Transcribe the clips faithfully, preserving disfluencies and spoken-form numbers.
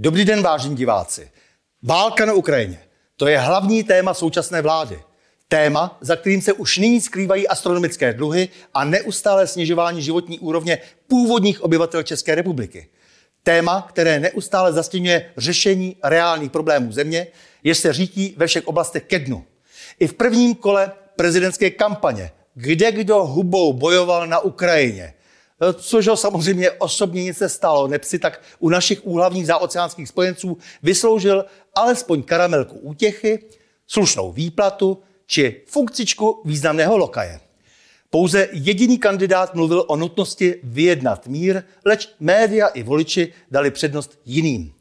Dobrý den, vážení diváci. Válka na Ukrajině. To je hlavní téma současné vlády. Téma, za kterým se už nyní skrývají astronomické dluhy a neustálé snižování životní úrovně původních obyvatel České republiky. Téma, které neustále zastěňuje řešení reálných problémů země, jež se řítí ve všech oblastech ke dnu. I v prvním kole prezidentské kampaně, kde kdo hubou bojoval na Ukrajině, což ho samozřejmě osobně nic nestalo, neb si tak u našich úhlavních záoceánských spojenců vysloužil alespoň karamelku útěchy, slušnou výplatu či funkcičku významného lokaje. Pouze jediný kandidát mluvil o nutnosti vyjednat mír, leč média i voliči dali přednost jiným.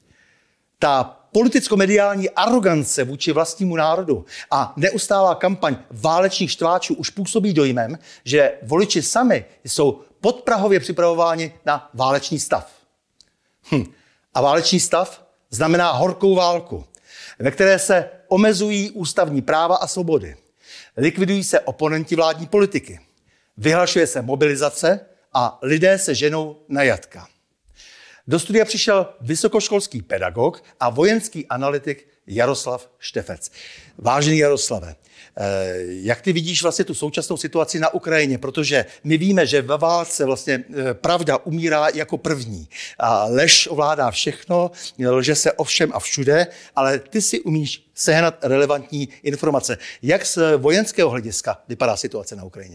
Ta politicko-mediální arogance vůči vlastnímu národu a neustálá kampaň válečných štváčů už působí dojmem, že voliči sami jsou podprahově připravováni na válečný stav. Hm. A válečný stav znamená horkou válku, ve které se omezují ústavní práva a svobody. Likvidují se oponenti vládní politiky. Vyhlašuje se mobilizace a lidé se ženou na jatka. Do studia přišel vysokoškolský pedagog a vojenský analytik Jaroslav Štefec. Vážený Jaroslave, jak ty vidíš vlastně tu současnou situaci na Ukrajině? Protože my víme, že ve válce vlastně pravda umírá jako první. A lež ovládá všechno, lže se o všem a všude, ale ty si umíš sehnat relevantní informace. Jak z vojenského hlediska vypadá situace na Ukrajině?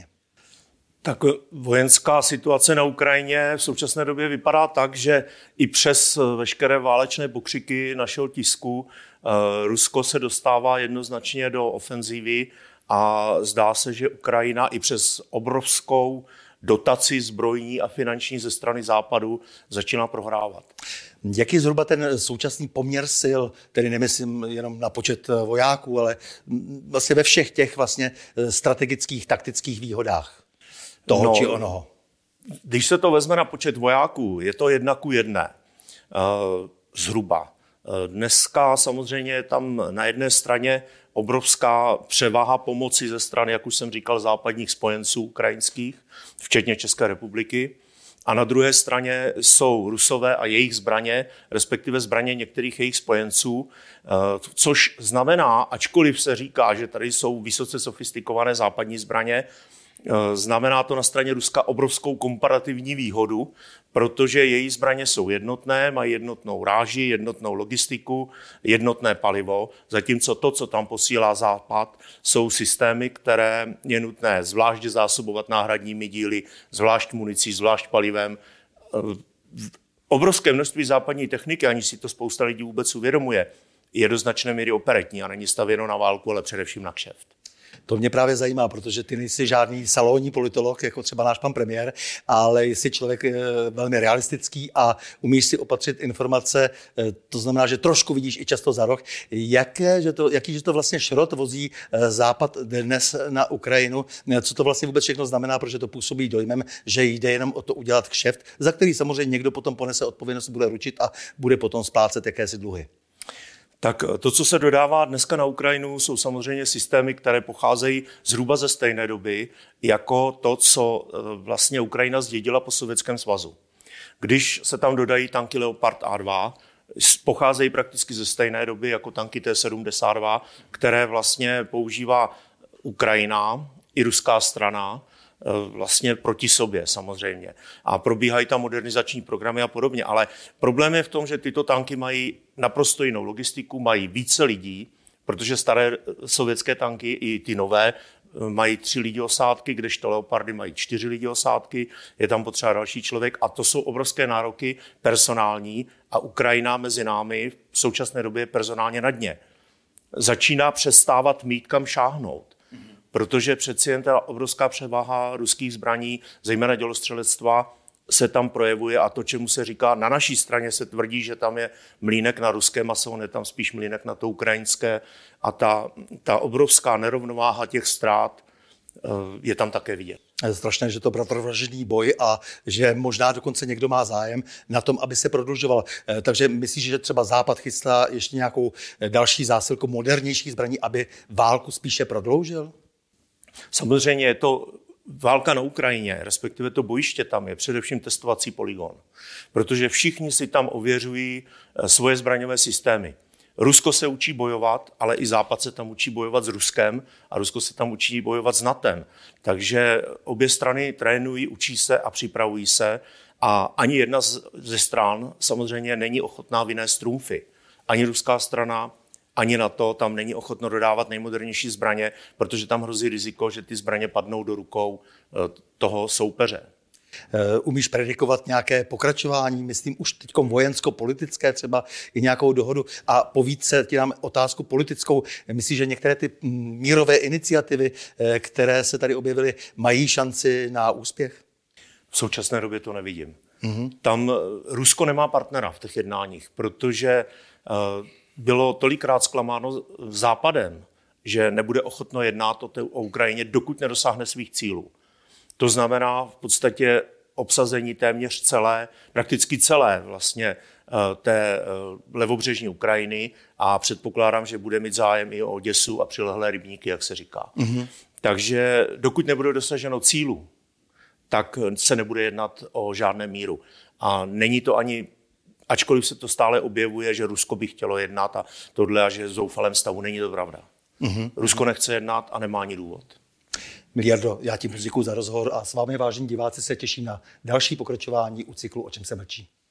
Tak vojenská situace na Ukrajině v současné době vypadá tak, že i přes veškeré válečné pokřiky našeho tisku Rusko se dostává jednoznačně do ofenzívy a zdá se, že Ukrajina i přes obrovskou dotaci zbrojní a finanční ze strany Západu začíná prohrávat. Jaký je zhruba ten současný poměr sil, tedy nemyslím jenom na počet vojáků, ale vlastně ve všech těch vlastně strategických, taktických výhodách toho no, či onoho? Když se to vezme na počet vojáků, je to jedna ku jedné. Zhruba. Dneska samozřejmě je tam na jedné straně obrovská převaha pomoci ze strany, jak už jsem říkal, západních spojenců ukrajinských, včetně České republiky. A na druhé straně jsou Rusové a jejich zbraně, respektive zbraně některých jejich spojenců, což znamená, ačkoliv se říká, že tady jsou vysoce sofistikované západní zbraně, znamená to na straně Ruska obrovskou komparativní výhodu, protože její zbraně jsou jednotné, mají jednotnou ráži, jednotnou logistiku, jednotné palivo, zatímco to, co tam posílá Západ, jsou systémy, které je nutné zvlášť zásobovat náhradními díly, zvlášť municí, zvlášť palivem. Obrovské množství západní techniky, aniž si to spousta lidí vůbec uvědomuje, je do značné míry operetní a není stavěno na válku, ale především na kšeft. To mě právě zajímá, protože ty nejsi žádný salonní politolog, jako třeba náš pan premiér, ale jsi člověk velmi realistický a umíš si opatřit informace, to znamená, že trošku vidíš i často za roh. Jaké, že to, jaký že to vlastně šrot vozí Západ dnes na Ukrajinu? Co to vlastně vůbec všechno znamená, protože to působí dojmem, že jde jenom o to udělat kšeft, za který samozřejmě někdo potom ponese odpovědnost, bude ručit a bude potom splácet jakési dluhy. Tak to, co se dodává dneska na Ukrajinu, jsou samozřejmě systémy, které pocházejí zhruba ze stejné doby, jako to, co vlastně Ukrajina zdědila po Sovětském svazu. Když se tam dodají tanky Leopard A dva, pocházejí prakticky ze stejné doby jako tanky T sedmdesát dva, které vlastně používá Ukrajina i ruská strana, vlastně proti sobě samozřejmě. A probíhají tam modernizační programy a podobně. Ale problém je v tom, že tyto tanky mají naprosto jinou logistiku, mají více lidí, protože staré sovětské tanky i ty nové mají tři lidi osádky, kdežto Leopardy mají čtyři lidi osádky, je tam potřeba další člověk a to jsou obrovské nároky personální a Ukrajina mezi námi v současné době je personálně na dně. Začíná přestávat mít kam šáhnout. Protože přeci jen ta obrovská převaha ruských zbraní, zejména dělostřelectva, se tam projevuje a to, čemu se říká, na naší straně se tvrdí, že tam je mlýnek na ruské maso, on je tam spíš mlýnek na to ukrajinské a ta, ta obrovská nerovnováha těch ztrát je tam také vidět. Je strašné, že to bratrovražedný boj a že možná dokonce někdo má zájem na tom, aby se prodlužoval. Takže myslíš, že třeba Západ chystá ještě nějakou další zásilku modernějších zbraní, aby válku spíše prodloužil? Samozřejmě je to válka na Ukrajině, respektive to bojiště tam je především testovací polygon, protože všichni si tam ověřují svoje zbraňové systémy. Rusko se učí bojovat, ale i Západ se tam učí bojovat s Ruskem a Rusko se tam učí bojovat s NATOem. Takže obě strany trénují, učí se a připravují se a ani jedna ze stran samozřejmě není ochotná vynést trumfy. Ani ruská strana, ani NATO tam není ochotno dodávat nejmodernější zbraně, protože tam hrozí riziko, že ty zbraně padnou do rukou toho soupeře. Umíš predikovat nějaké pokračování, myslím už teď vojensko-politické, třeba i nějakou dohodu a povídce ti dám otázku politickou. Myslíš, že některé ty mírové iniciativy, které se tady objevily, mají šanci na úspěch? V současné době to nevidím. Mm-hmm. Tam Rusko nemá partnera v těch jednáních, protože bylo tolikrát zklamáno Západem, že nebude ochotno jednat o, té, o Ukrajině, dokud nedosáhne svých cílů. To znamená v podstatě obsazení téměř celé, prakticky celé vlastně té levobřežní Ukrajiny a předpokládám, že bude mít zájem i o Oděsu a přilehlé rybníky, jak se říká. Mm-hmm. Takže dokud nebude dosaženo cílu, tak se nebude jednat o žádném míru. A není to ani, ačkoliv se to stále objevuje, že Rusko by chtělo jednat a tohle a že je v zoufalém stavu, není to pravda. Mm-hmm. Rusko nechce jednat a nemá ani důvod. Miliardo, já ti děkuji za rozhovor a s vámi, vážení diváci, se těším na další pokračování u cyklu O čem se mlčí.